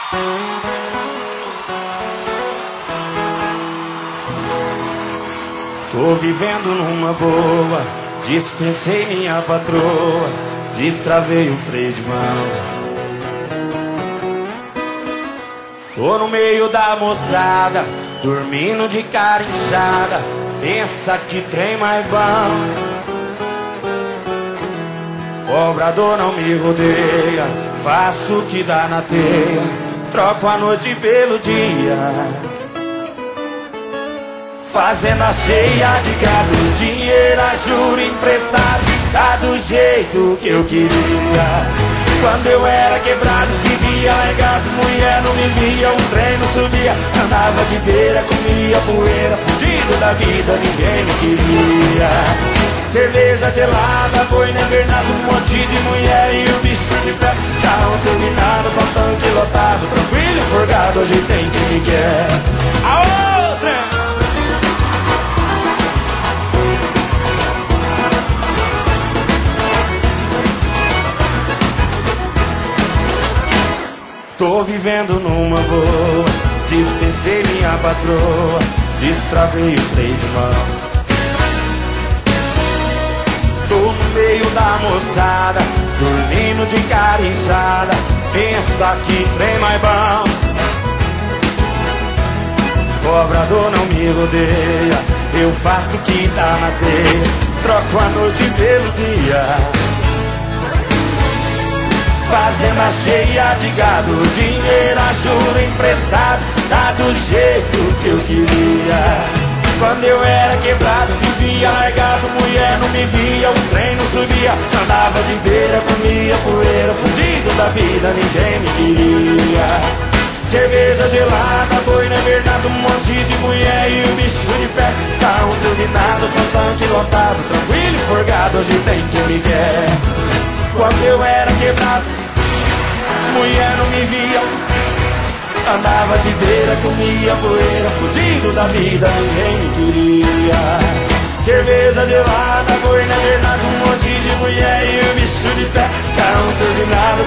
Tô vivendo numa boa, dispensei minha patroa, destravei o freio de mão. Tô no meio da moçada, dormindo de cara inchada, pensa que trem mais bom. Cobrador não me rodeia, faço o que dá na teia, troco a noite pelo dia. Fazenda cheia de gado, dinheiro a juro emprestado, tá do jeito que eu queria. Quando eu era quebrado, vivia legado, mulher não me via, um trem não subia, andava de beira, comia poeira, fudido da vida, ninguém me queria. Cerveja gelada, boi na invernada, um monte de mulher e o bicho de pé, carro turbinado, com tanque lotado, tranquilo e forgado, hoje tem quem me quer. A outra! Tô vivendo numa boa, dispensei minha patroa, destravei o freio de mão. Tô no meio da moçada, dormindo de cara inchada, pensa que trem mais bom. Cobrador não me rodeia, eu faço o que dá na teia, troco a noite pelo dia. Fazenda cheia de gado, dinheiro a juro emprestado, tá do jeito que eu queria. Quando eu era quebrado, vivia largado, mulher não me via, o trem não subia, andava de beira, comia poeira, fudido da vida, ninguém me queria. Cerveja gelada, boi na invernada, um monte de mulher e o bicho de pé, carro turbinado, com tanque lotado, tranquilo e forgado, hoje tem quem me quer. Quando eu era quebrado, mulher não me via, andava de beira, comia poeira, fudido da vida, ninguém me queria. Cerveja gelada, boi na invernada, um monte de mulher e o bicho de pé, carro turbinado,